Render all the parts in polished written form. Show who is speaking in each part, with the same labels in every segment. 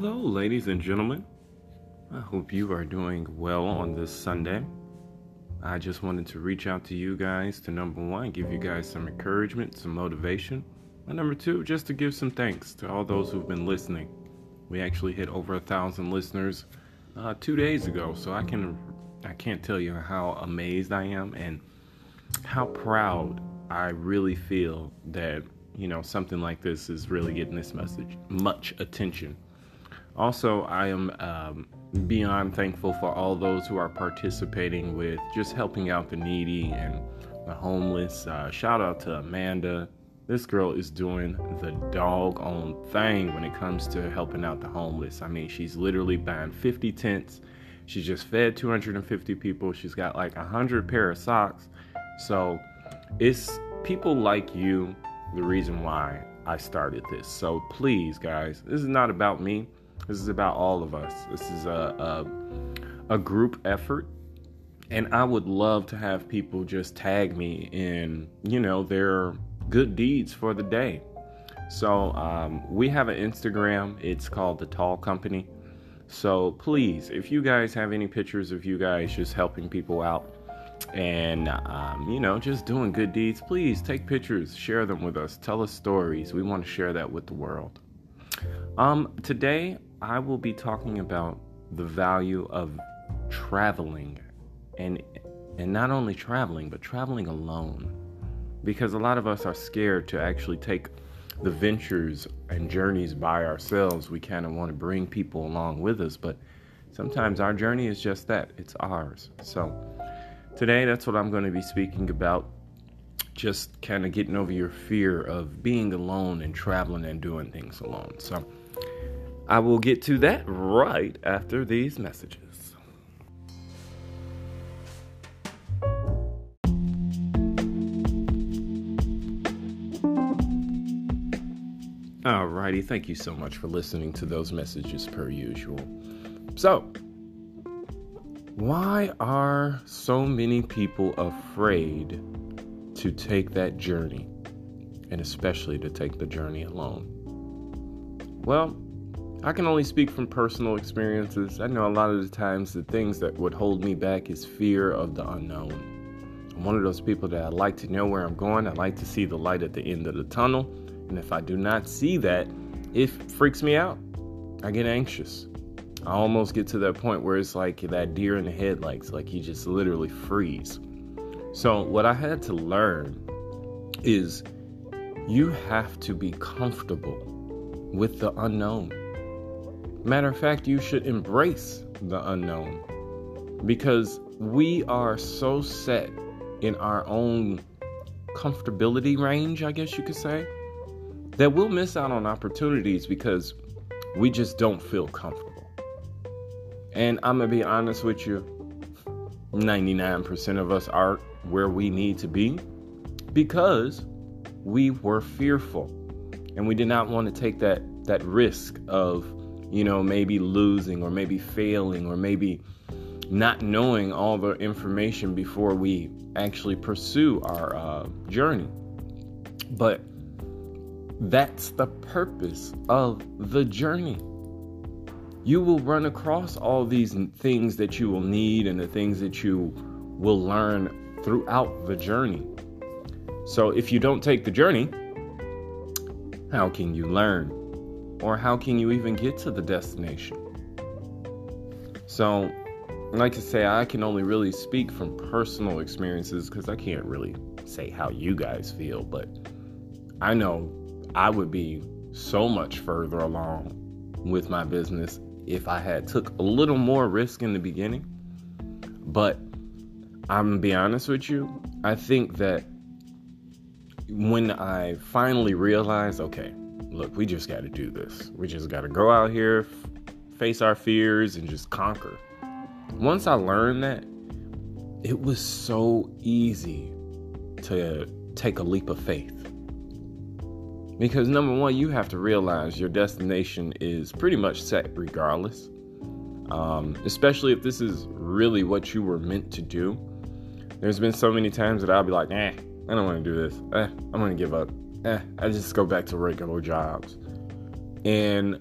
Speaker 1: Hello, ladies and gentlemen. I hope you are doing well on this Sunday. I just wanted to reach out to you guys to number one, give you guys some encouragement, some motivation. And number two, just to give some thanks to all those who've been listening. We actually hit over 1,000 listeners 2 days ago, so I can't tell you how amazed I am and how proud I really feel that something like this is really getting this message much attention. Also, I am beyond thankful for all those who are participating with just helping out the needy and the homeless. Shout out to Amanda. This girl is doing the doggone thing when it comes to helping out the homeless. I mean, she's literally buying 50 tents. She's just fed 250 people. She's got like 100 pair of socks. So it's people like you, the reason why I started this. So please, guys, this is not about me. This is about all of us. This is a group effort. And I would love to have people just tag me in, their good deeds for the day. So we have an Instagram. It's called The Tall Company. So please, if you guys have any pictures of you guys just helping people out and, just doing good deeds, please take pictures, share them with us, tell us stories. We want to share that with the world. Today I will be talking about the value of traveling and not only traveling, but traveling alone. Because a lot of us are scared to actually take the ventures and journeys by ourselves. We kind of want to bring people along with us, but sometimes our journey is just that. It's ours. So today, that's what I'm going to be speaking about. Just kind of getting over your fear of being alone and traveling and doing things alone. So I will get to that right after these messages. Alrighty, thank you so much for listening to those messages per usual. So, why are so many people afraid to take that journey, and especially to take the journey alone? Well, I can only speak from personal experiences. I know a lot of the times the things that would hold me back is fear of the unknown. I'm one of those people that I like to know where I'm going. I like to see the light at the end of the tunnel. And if I do not see that, it freaks me out. I get anxious. I almost get to that point where it's like that deer in the headlights, like you just literally freeze. So what I had to learn is you have to be comfortable with the unknown. Matter of fact, you should embrace the unknown because we are so set in our own comfortability range, I guess you could say, that we'll miss out on opportunities because we just don't feel comfortable. And I'm going to be honest with you, 99% of us aren't where we need to be because we were fearful and we did not want to take that risk of, maybe losing or maybe failing or maybe not knowing all the information before we actually pursue our journey. But that's the purpose of the journey. You will run across all these things that you will need and the things that you will learn throughout the journey. So if you don't take the journey, how can you learn? Or how can you even get to the destination? So, like I say, I can only really speak from personal experiences because I can't really say how you guys feel, but I know I would be so much further along with my business if I had took a little more risk in the beginning. But I'm gonna be honest with you, I think that when I finally realized, okay, look, we just got to do this. We just got to go out here, face our fears, and just conquer. Once I learned that, it was so easy to take a leap of faith. Because number one, you have to realize your destination is pretty much set regardless. Especially if this is really what you were meant to do. There's been so many times that I'll be like, I don't want to do this. I'm going to give up. I just go back to regular jobs. And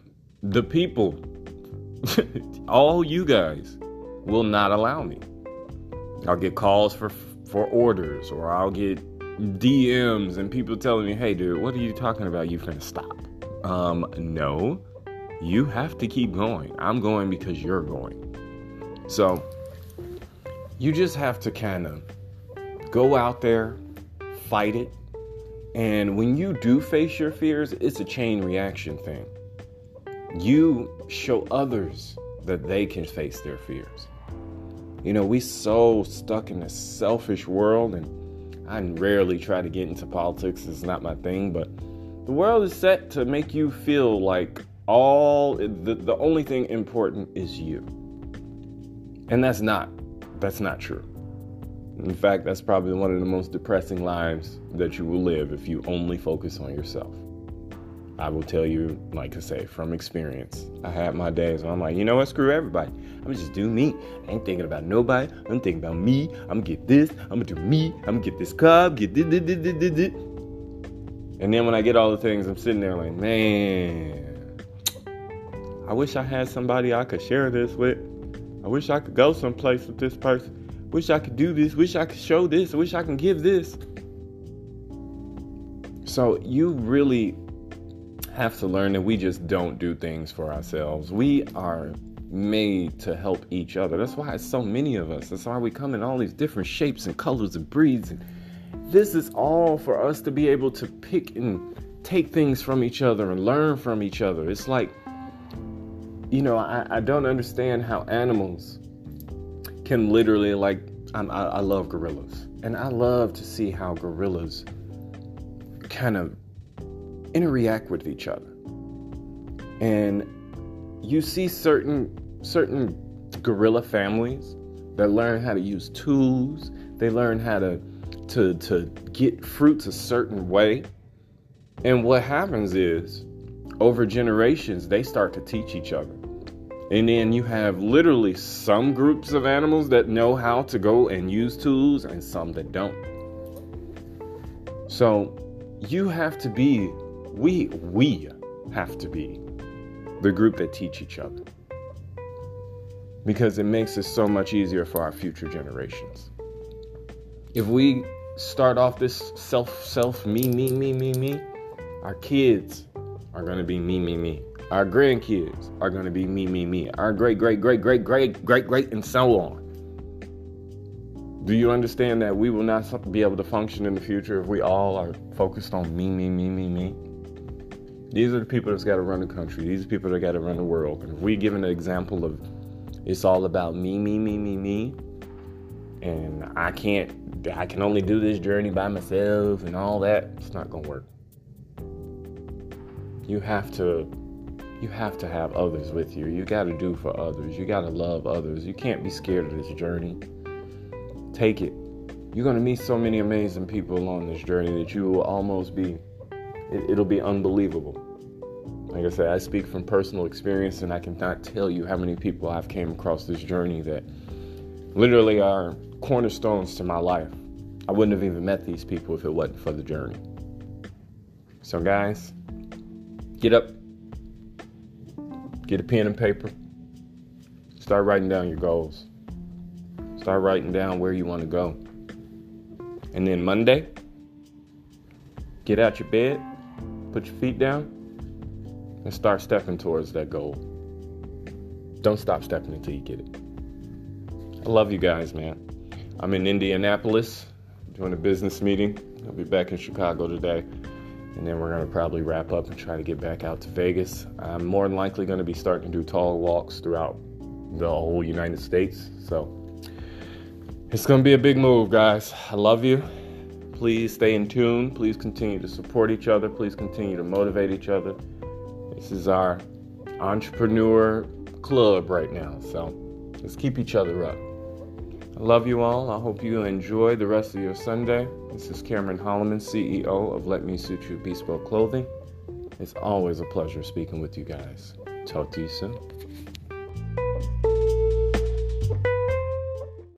Speaker 1: The people, all you guys, will not allow me. I'll get calls for orders, or I'll get DMs and people telling me, hey, dude, what are you talking about? You finna stop. No, you have to keep going. I'm going because you're going. So you just have to kind of go out there, fight it. And when you do face your fears, it's a chain reaction thing. You show others that they can face their fears. You know, we so stuck in this selfish world, and I rarely try to get into politics. It's not my thing, but the world is set to make you feel like the only thing important is you. And that's not true. In fact, that's probably one of the most depressing lives that you will live if you only focus on yourself. I will tell you, like I say, from experience. I had my days where I'm like, you know what, screw everybody. I'm gonna just do me. I ain't thinking about nobody. I'm thinking about me. I'm gonna get this. I'm gonna do me. I'm gonna get this cup. Get this. And then when I get all the things, I'm sitting there like, man, I wish I had somebody I could share this with. I wish I could go someplace with this person. Wish I could do this. Wish I could show this. Wish I could give this. So you really have to learn that we just don't do things for ourselves. We are made to help each other. That's why it's so many of us. That's why we come in all these different shapes and colors and breeds. And this is all for us to be able to pick and take things from each other and learn from each other. It's like, you know, I don't understand how animals can literally, like, I love gorillas. And I love to see how gorillas kind of interact with each other. And you see certain gorilla families that learn how to use tools. They learn how to get fruits a certain way. And what happens is, over generations, they start to teach each other. And then you have literally some groups of animals that know how to go and use tools and some that don't. So you have to be, we have to be the group that teach each other. Because it makes it so much easier for our future generations. If we start off this self, me, our kids are going to be me. Our grandkids are going to be me. Our great, and so on. Do you understand that we will not be able to function in the future if we all are focused on me? These are the people that's got to run the country. These are the people that got to run the world. And if we give an example of it's all about me, and I can only do this journey by myself and all that, it's not going to work. You have to have others with you. You got to do for others. You got to love others. You can't be scared of this journey. Take it. You're going to meet so many amazing people along this journey that you will almost be, it'll be unbelievable. Like I said, I speak from personal experience, and I cannot tell you how many people I've came across this journey that literally are cornerstones to my life. I wouldn't have even met these people if it wasn't for the journey. So guys, get up, get a pen and paper, start writing down your goals. Start writing down where you want to go. And then Monday, get out your bed, put your feet down, and start stepping towards that goal. Don't stop stepping until you get it. I love you guys, man. I'm in Indianapolis doing a business meeting. I'll be back in Chicago today. And then we're going to probably wrap up and try to get back out to Vegas. I'm more than likely going to be starting to do tall walks throughout the whole United States. So it's going to be a big move, guys. I love you. Please stay in tune. Please continue to support each other. Please continue to motivate each other. This is our entrepreneur club right now. So let's keep each other up. I love you all. I hope you enjoy the rest of your Sunday. This is Cameron Holloman, CEO of Let Me Suit You Bespoke Clothing. It's always a pleasure speaking with you guys. Talk to you soon.